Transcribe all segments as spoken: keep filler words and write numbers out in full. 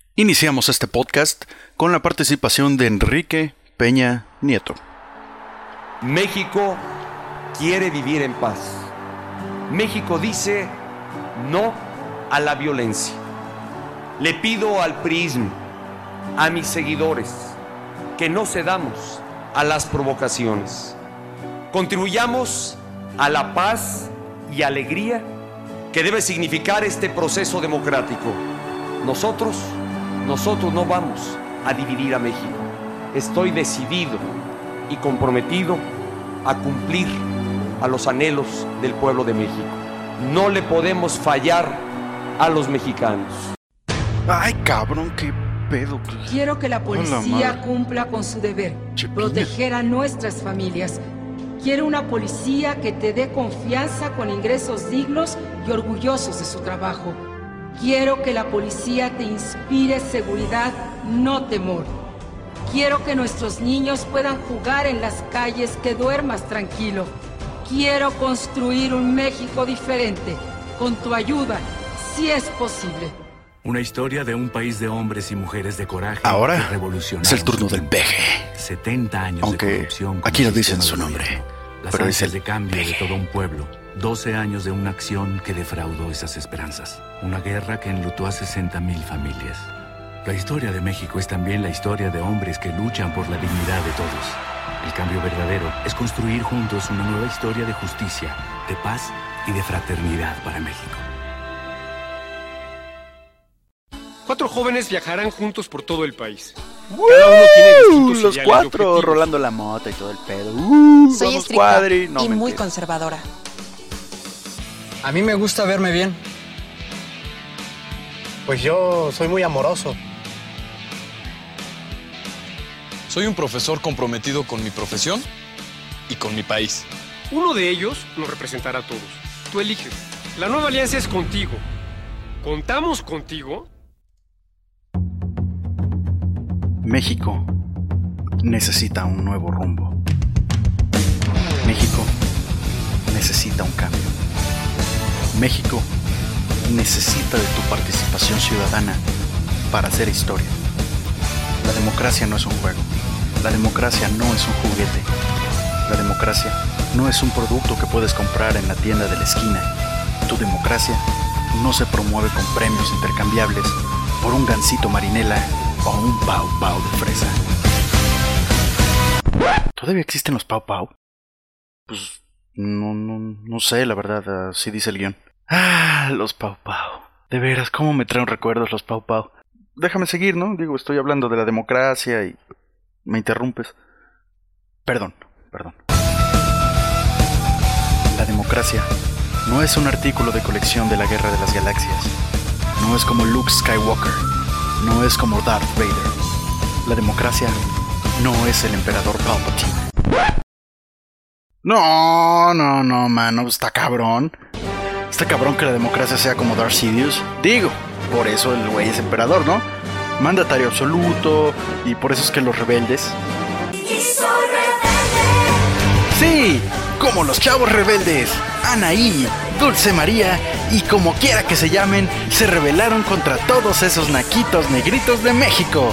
Iniciamos este podcast con la participación de Enrique Peña Nieto. México quiere vivir en paz. México dice no a la violencia. Le pido al PRIismo, a mis seguidores, que no cedamos a las provocaciones. Contribuyamos a la paz y alegría que debe significar este proceso democrático. Nosotros, nosotros no vamos a dividir a México. Estoy decidido y comprometido a cumplir a los anhelos del pueblo de México. No le podemos fallar a los mexicanos. Ay, cabrón, qué pedo. Quiero que la policía cumpla con su deber, Chepiña. proteger a nuestras familias. Quiero una policía que te dé confianza con ingresos dignos y orgullosos de su trabajo. Quiero que la policía te inspire seguridad, no temor. Quiero que nuestros niños puedan jugar en las calles, que duermas tranquilo. Quiero construir un México diferente, con tu ayuda, si es posible. Una historia de un país de hombres y mujeres de coraje. Ahora revolucionarios. es el turno del peje. setenta años Aunque de corrupción. aquí no dicen su nombre, Las pero es ansias el de cambio peje. de todo un pueblo. doce años de una acción que defraudó esas esperanzas. Una guerra que enlutó a sesenta mil familias. La historia de México es también la historia de hombres que luchan por la dignidad de todos. El cambio verdadero es construir juntos una nueva historia de justicia, de paz y de fraternidad para México. Cuatro jóvenes viajarán juntos por todo el país. ¡Uh! Cada uno tiene distintos Los ideales y cuatro objetivos. rolando la mota y todo el pedo. ¡Uh! Soy vamos, estricta cuadri. No, y muy mentira. conservadora. A mí me gusta verme bien. Pues yo soy muy amoroso. Soy un profesor comprometido con mi profesión y con mi país. Uno de ellos nos representará a todos. Tú eliges. La nueva alianza es contigo. ¿Contamos contigo? México necesita un nuevo rumbo. México necesita un cambio. México necesita de tu participación ciudadana para hacer historia. La democracia no es un juego. La democracia no es un juguete. La democracia no es un producto que puedes comprar en la tienda de la esquina. Tu democracia no se promueve con premios intercambiables por un gansito marinela o un pau pau de fresa. ¿Todavía existen los pau pau? Pues no, no, no sé, la verdad, así dice el guión. Ah, los pau pau. De veras, ¿cómo me traen recuerdos los pau pau? Déjame seguir, ¿no? Digo, estoy hablando de la democracia y me interrumpes. Perdón, perdón. La democracia no es un artículo de colección de la Guerra de las Galaxias. No es como Luke Skywalker. No es como Darth Vader. La democracia no es el emperador Palpatine. No, no, no, mano, está cabrón. Está cabrón que la democracia sea como Darth Sidious. Digo, por eso el güey es emperador, ¿no? Mandatario absoluto, y por eso es que los rebeldes... ¡Sí! Como los chavos rebeldes, Anaí, Dulce María y como quiera que se llamen, se rebelaron contra todos esos naquitos negritos de México.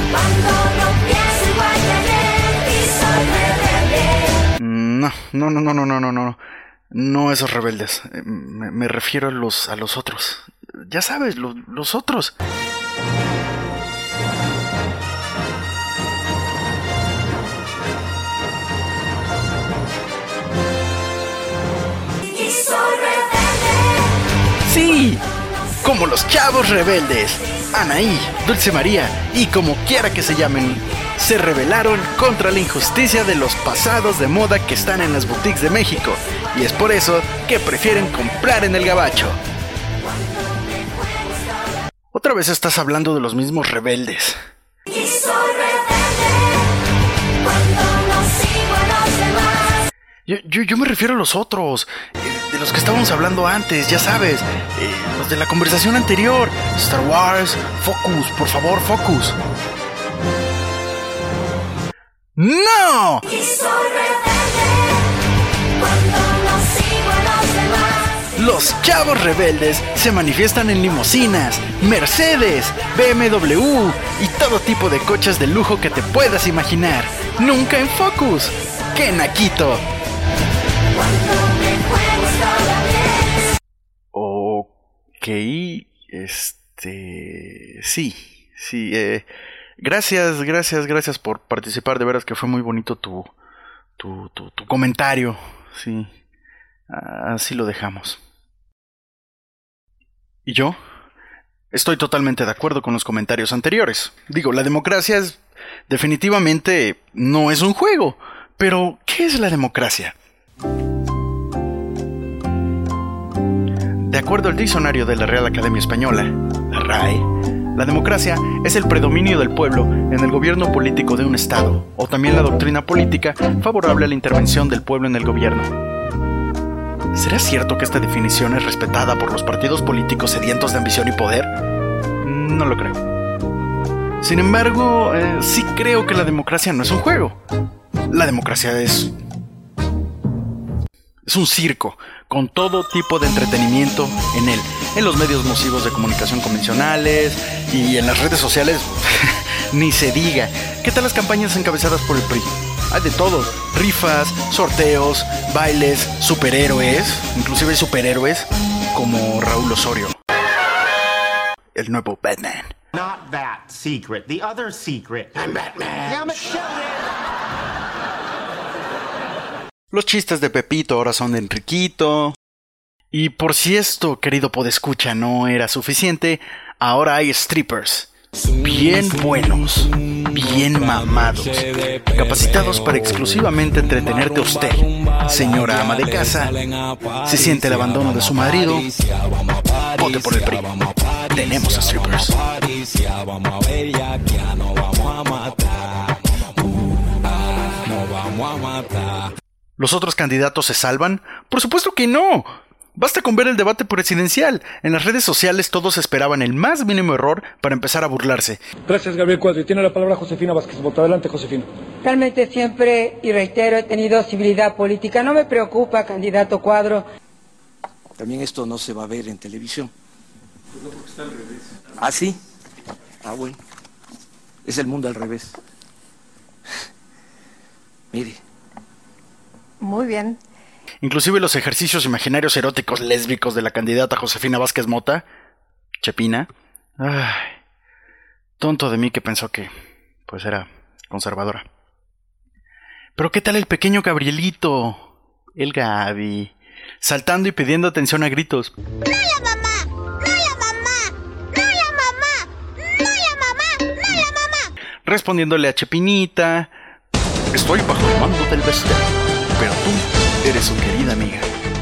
No, no, no, no, no, no, no, no, no esos rebeldes. Me, me refiero a los, a los otros. Ya sabes, los, los otros. Sí, como los chavos rebeldes, Anaí, Dulce María y como quiera que se llamen, se rebelaron contra la injusticia de los pasados de moda que están en las boutiques de México, y es por eso que prefieren comprar en el gabacho. Otra vez estás hablando de los mismos rebeldes. Yo, yo, yo me refiero a los otros, eh, de los que estábamos hablando antes, ya sabes, eh, los de la conversación anterior. Star Wars, Focus, por favor, Focus. ¡No! Los chavos rebeldes se manifiestan en limusinas, Mercedes, B M W y todo tipo de coches de lujo que te puedas imaginar. Nunca en Focus. ¡Qué naquito! Ok, este... Sí, sí, eh... Gracias, gracias, gracias por participar. De veras que fue muy bonito tu, tu, tu, tu comentario. Sí, así lo dejamos. ¿Y yo? Estoy totalmente de acuerdo con los comentarios anteriores. Digo, la democracia es, definitivamente no es un juego. Pero, ¿qué es la democracia? De acuerdo al diccionario de la Real Academia Española, la R A E, la democracia es el predominio del pueblo en el gobierno político de un Estado, o también la doctrina política favorable a la intervención del pueblo en el gobierno. ¿Será cierto que esta definición es respetada por los partidos políticos sedientos de ambición y poder? No lo creo. Sin embargo, eh, sí creo que la democracia no es un juego. La democracia es... es un circo, con todo tipo de entretenimiento en él, en los medios masivos de comunicación convencionales y en las redes sociales, ni se diga. ¿Qué tal las campañas encabezadas por el P R I? Hay de todo, rifas, sorteos, bailes, superhéroes, inclusive hay superhéroes como Raúl Osorio, el nuevo Batman. Not that secret, the other secret. I'm Batman. Damn it, show it. Los chistes de Pepito ahora son de Enriquito. Y por si esto, querido podescucha, no era suficiente, ahora hay strippers. Bien buenos, bien mamados, capacitados para exclusivamente entretenerte a usted, señora ama de casa. Si siente el abandono de su marido, vote por el P R I. Tenemos strippers. ¿Los otros candidatos se salvan? ¡Por supuesto que no! Basta con ver el debate presidencial. En las redes sociales todos esperaban el más mínimo error para empezar a burlarse. Gracias, Gabriel Cuadro. Y tiene la palabra Josefina Vázquez Mota. Adelante, Josefina. Realmente siempre, y reitero, he tenido civilidad política. No me preocupa, candidato Cuadro. También esto no se va a ver en televisión. Pues no, porque está al revés. ¿Ah, sí? Ah, bueno. Es el mundo al revés. Mire. Muy bien. Inclusive los ejercicios imaginarios eróticos lésbicos de la candidata Josefina Vázquez Mota, Chepina. Ay, tonto de mí que pensó que, pues, era conservadora. Pero ¿qué tal el pequeño Gabrielito? El Gabi, saltando y pidiendo atención a gritos. ¡No la mamá! ¡No la mamá! ¡No la mamá! ¡No la mamá! ¡No la mamá! Respondiéndole a Chepinita. Estoy bajo el mando del Bester, pero tú eres su querida amiga.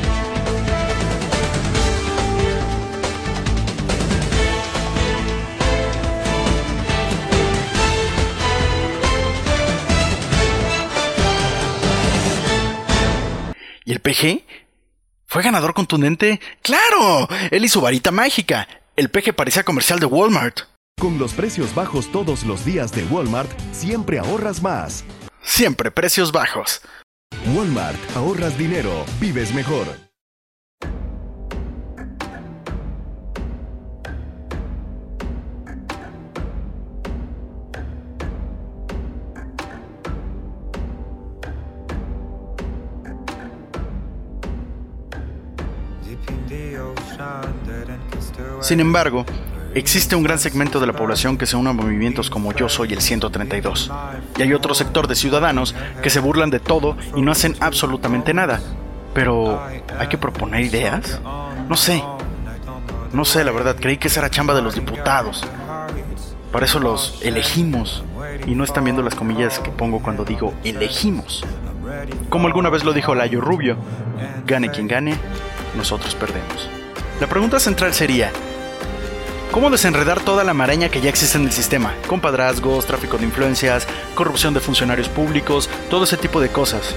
¿Y el P G? ¿Fue ganador contundente? ¡Claro! Él y su varita mágica. El P G parecía comercial de Walmart. Con los precios bajos todos los días de Walmart, siempre ahorras más. Siempre precios bajos. Walmart, ahorras dinero, vives mejor. Sin embargo, existe un gran segmento de la población que se une a movimientos como Yo Soy el ciento treinta y dos. Y hay otro sector de ciudadanos que se burlan de todo y no hacen absolutamente nada. Pero, ¿hay que proponer ideas? No sé. No sé, la verdad, creí que esa era chamba de los diputados. Para eso los elegimos. Y no están viendo las comillas que pongo cuando digo elegimos. Como alguna vez lo dijo Layo Rubio, gane quien gane, nosotros perdemos. La pregunta central sería: ¿cómo desenredar toda la maraña que ya existe en el sistema? Compadrazgos, tráfico de influencias, corrupción de funcionarios públicos, todo ese tipo de cosas.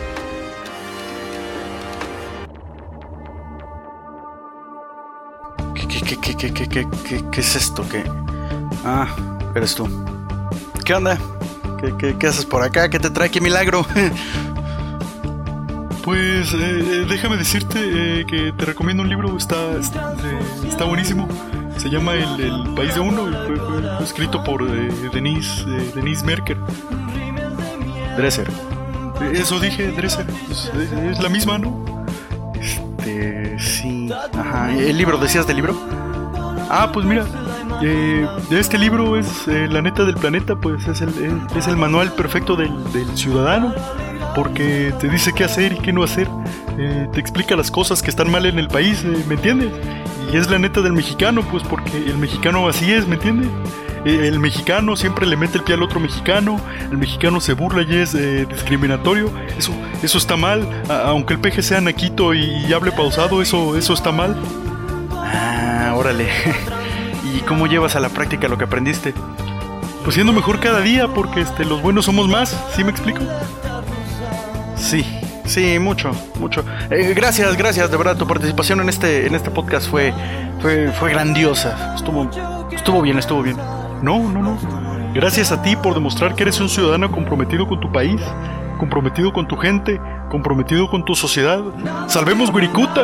¿Qué, qué, qué, qué, qué, qué, qué, qué es esto? ¿Qué? Ah, eres tú. ¿Qué onda? ¿Qué, qué, qué haces por acá? ¿Qué te trae? ¡Qué milagro! Pues eh, déjame decirte eh, que te recomiendo un libro, está, está, eh, está buenísimo. Se llama El, el País de Uno, fue, fue, fue escrito por eh, Denise, eh, Denise Merker. Dresser. Eso dije, Dresser. Es, es, es la misma, ¿no? Este, sí. Ajá. ¿El libro? ¿Decías del libro? Ah, pues mira, eh, este libro es eh, La neta del planeta, pues es el, es, es el manual perfecto del, del ciudadano, porque te dice qué hacer y qué no hacer, eh, te explica las cosas que están mal en el país, eh, ¿me entiendes? Y es la neta del mexicano, pues porque el mexicano así es, ¿me entiendes? Eh, el mexicano siempre le mete el pie al otro mexicano, el mexicano se burla y es eh, discriminatorio, eso, eso está mal, a, aunque el peje sea naquito y, y hable pausado, eso, eso está mal. Ah, órale. ¿Y cómo llevas a la práctica lo que aprendiste? Pues siendo mejor cada día, porque este, los buenos somos más, ¿sí me explico? Sí, sí, mucho, mucho. Eh, gracias, gracias, de verdad, tu participación en este, en este podcast fue, fue, fue grandiosa. Estuvo, estuvo bien, estuvo bien. No, no, no. Gracias a ti por demostrar que eres un ciudadano comprometido con tu país, comprometido con tu gente, comprometido con tu sociedad. ¡Salvemos Wirikuta!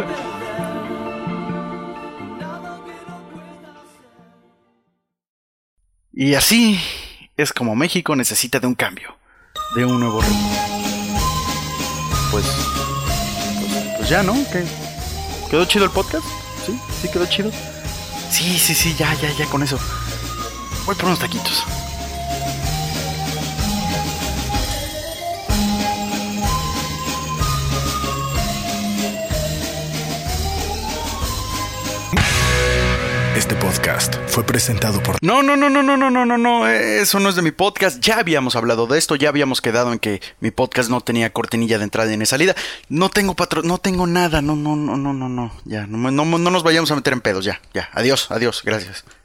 Y así es como México necesita de un cambio, de un nuevo ritmo. Pues, pues, pues ya, ¿no? ¿Qué? ¿Quedó chido el podcast? ¿Sí? ¿Sí quedó chido? Sí, sí, sí, ya, ya, ya con eso. Voy por unos taquitos. Este podcast fue presentado por... No, no, no, no, no, no, no, no, no, eso no es de mi podcast. Ya habíamos hablado de esto, ya habíamos quedado en que mi podcast no tenía cortinilla de entrada ni de salida. No tengo patro... no tengo nada, no, no, no, no, no, no, ya, no, no, no nos vayamos a meter en pedos, ya, ya, adiós, adiós, gracias.